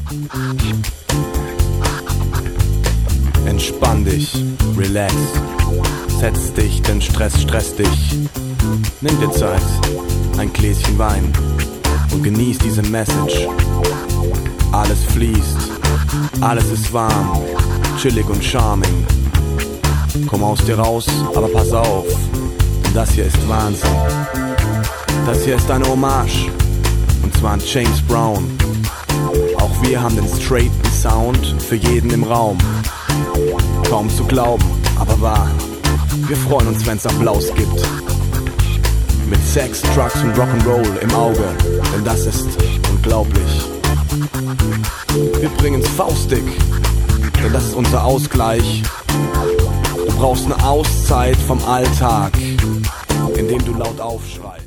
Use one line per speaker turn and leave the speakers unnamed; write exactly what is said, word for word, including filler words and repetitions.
Entspann dich, relax, setz dich, denn Stress stresst dich. Nimm dir Zeit, ein Gläschen Wein und genieß diese Message. Alles fließt, alles ist warm, chillig und charming. Komm aus dir raus, aber pass auf, denn das hier ist Wahnsinn. Das hier ist eine Hommage, und zwar an James Brown. Auch wir haben den straighten Sound für jeden im Raum. Kaum zu glauben, aber wahr. Wir freuen uns, wenn's Applaus gibt. Mit Sex, Drugs und Rock'n'Roll im Auge, denn das ist unglaublich. Wir bringen's faustig, denn das ist unser Ausgleich. Du brauchst eine Auszeit vom Alltag, indem du laut aufschreist.